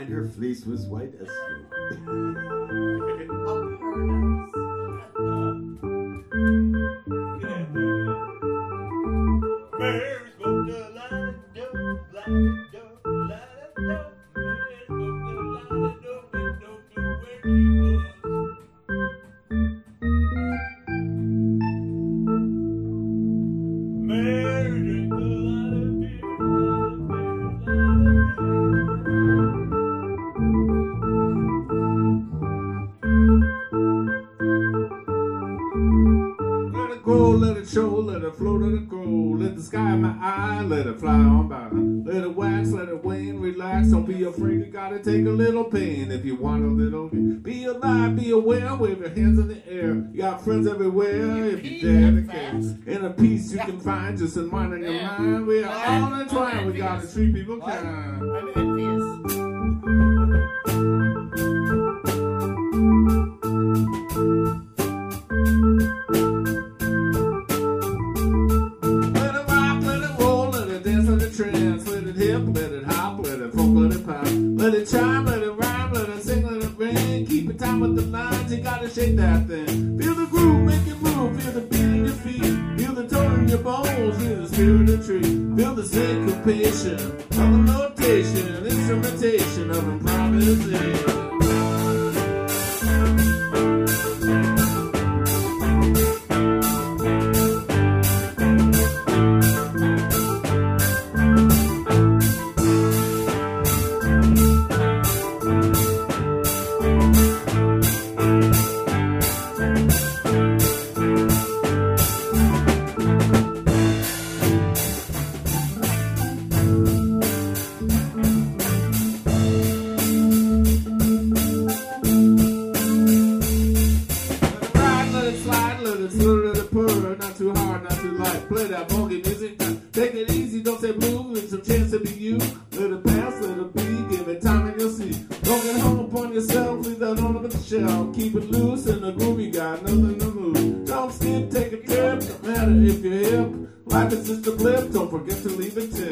and her fleece was white as let it show, let it float, let it grow. Let the sky in my eye, let it fly on by. Let it wax, let it wane, relax. Don't be afraid, you gotta take a little pain. If you want a little, be alive, be aware, wave your hands in the air. You got friends everywhere, if you dare to care. In a peace you can find, just in mind and your mind. We are all entwined, we gotta treat people kind. I'm envious. Let it hop, let it funk, let it pop. Let it chime, let it rhyme, let it sing, let it ring. Keep it time with the lines, you gotta shake that thing. Feel the groove, make it move, feel the beat in your feet. Feel the tone in your bones, feel the spirit of the tree. Feel the syncopation of the notation, instrumentation of improvisation. Not too hard, not too light. Play that boogie music. Take it easy, don't say blue. It's a chance to be you. Let it pass, let it be. Give it time and you'll see. Don't get hung upon yourself. Leave that on the shelf. Keep it loose in the groove. You got nothing to lose. Don't skip, take a trip. No matter if you're hip. Life is just a blip. Don't forget to leave a tip.